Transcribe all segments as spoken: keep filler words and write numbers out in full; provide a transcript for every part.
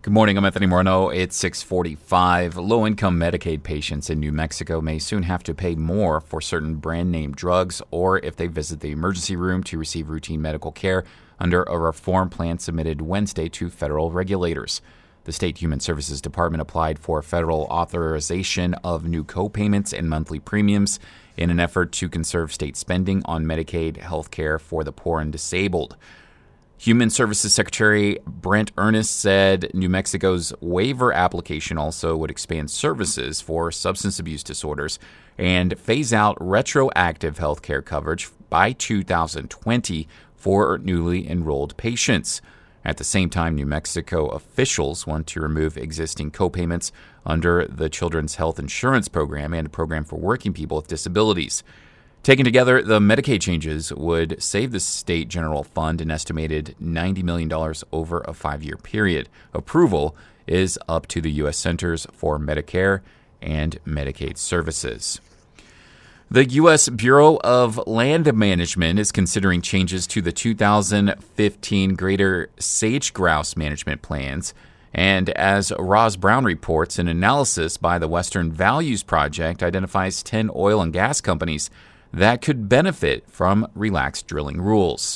Good morning, I'm Anthony Morneau. It's six forty-five. Low-income Medicaid patients in New Mexico may soon have to pay more for certain brand-name drugs or if they visit the emergency room to receive routine medical care under a reform plan submitted Wednesday to federal regulators. The State Human Services Department applied for federal authorization of new co-payments and monthly premiums in an effort to conserve state spending on Medicaid health care for the poor and disabled. Human Services Secretary Brent Ernest said New Mexico's waiver application also would expand services for substance abuse disorders and phase out retroactive health care coverage by two thousand twenty for newly enrolled patients. At the same time, New Mexico officials want to remove existing co-payments under the Children's Health Insurance Program and a program for working people with disabilities. Taken together, the Medicaid changes would save the state general fund an estimated ninety million dollars over a five-year period. Approval is up to the U S Centers for Medicare and Medicaid Services. The U S Bureau of Land Management is considering changes to the two thousand fifteen Greater Sage Grouse Management Plans. And as Roz Brown reports, an analysis by the Western Values Project identifies ten oil and gas companies that could benefit from relaxed drilling rules.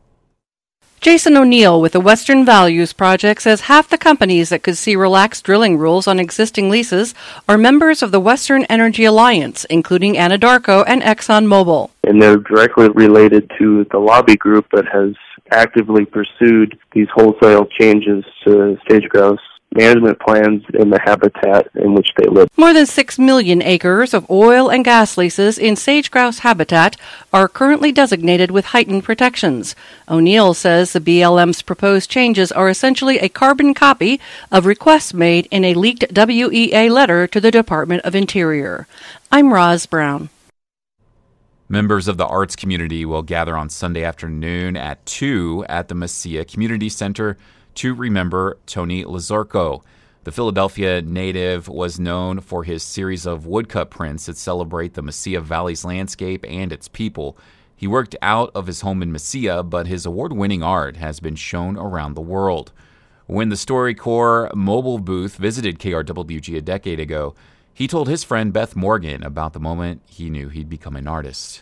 Jason O'Neill with the Western Values Project says half the companies that could see relaxed drilling rules on existing leases are members of the Western Energy Alliance, including Anadarko and ExxonMobil. And they're directly related to the lobby group that has actively pursued these wholesale changes to sage-grouse management plans in the habitat in which they live. More than six million acres of oil and gas leases in sage-grouse habitat are currently designated with heightened protections. O'Neill says the B L M's proposed changes are essentially a carbon copy of requests made in a leaked W E A letter to the Department of Interior. I'm Roz Brown. Members of the arts community will gather on Sunday afternoon at two at the Mesilla Community Center to remember Tony Lazarco. The Philadelphia native was known for his series of woodcut prints that celebrate the Mesilla Valley's landscape and its people. He worked out of his home in Mesilla, but his award-winning art has been shown around the world. When the StoryCorps mobile booth visited K R W G a decade ago, he told his friend Beth Morgan about the moment he knew he'd become an artist.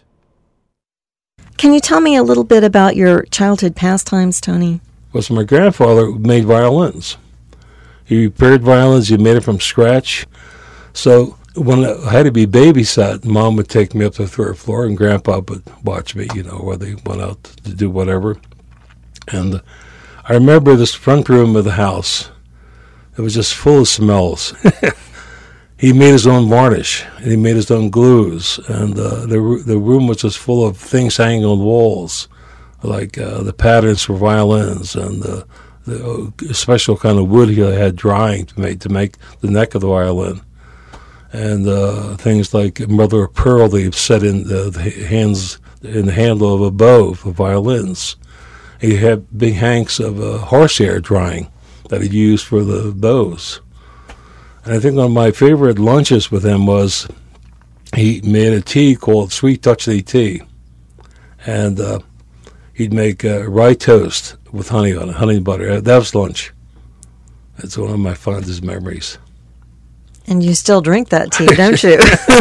Can you tell me a little bit about your childhood pastimes, Tony? Was my grandfather made violins. He repaired violins. He made it from scratch. So when I had to be babysat, Mom would take me up to the third floor, and Grandpa would watch me, you know, while they went out to do whatever. And I remember this front room of the house. It was just full of smells. He made his own varnish, and he made his own glues. And uh, the the room was just full of things hanging on walls, like uh, the patterns for violins and the, the uh, special kind of wood he had drying to make to make the neck of the violin, and uh, things like mother of pearl they set in the, the hands in the handle of a bow for violins. He had big hanks of uh, horsehair drying that he used for the bows. And I think one of my favorite lunches with him was he made a tea called Sweet Touchley Tea, and uh, he'd make uh, rye toast with honey on it, honey and butter. That was lunch. That's one of my fondest memories. And you still drink that tea, don't you?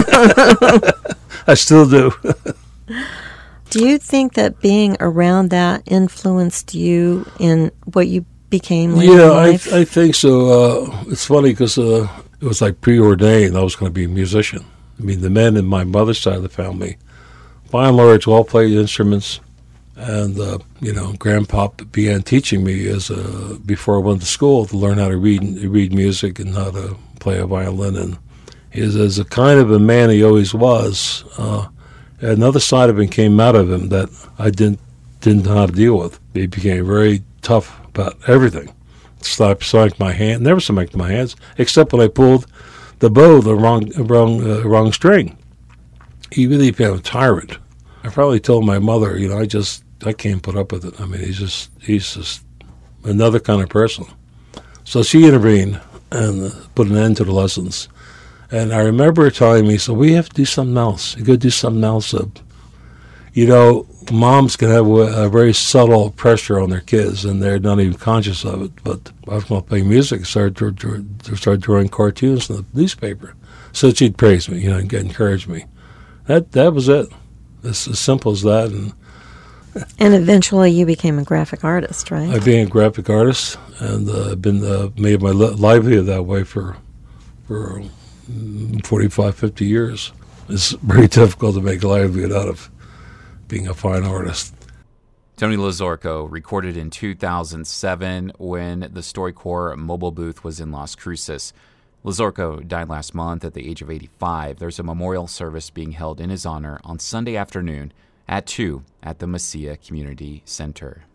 I still do. Do you think that being around that influenced you in what you became later yeah, in life? I, I think so. Uh, it's funny because uh, it was like preordained I was going to be a musician. I mean, the men in my mother's side of the family, by and large, all played instruments. And, uh, you know, Grandpa began teaching me as a, before I went to school to learn how to read read music and how to play a violin. And he is, as a kind of a man he always was, uh, another side of him came out of him that I didn't didn't know how to deal with. He became very tough about everything. Stopped smacked my hand, never smacked my hands, except when I pulled the bow the wrong wrong uh, wrong string. He really became a tyrant. I probably told my mother, you know, I just I can't put up with it. I mean, he's just he's just another kind of person. So she intervened and uh, put an end to the lessons. And I remember her telling me, so we have to do something else. You got to do something else. Uh, You know, moms can have a, a very subtle pressure on their kids, and they're not even conscious of it. But I was going to play music, started to, to, to start drawing cartoons in the newspaper. So she'd praise me, you know, and encourage me. That that was it. It's as simple as that. And and eventually you became a graphic artist, right? I became a graphic artist, and uh, I've been uh, made my li- livelihood that way for for forty-five, fifty years. It's very difficult to make a livelihood out of being a fine artist. Tony Lazorko recorded in two thousand seven when the StoryCorps mobile booth was in Las Cruces. Lazorko died last month at the age of eighty-five. There's a memorial service being held in his honor on Sunday afternoon at two at the Mesilla Community Center.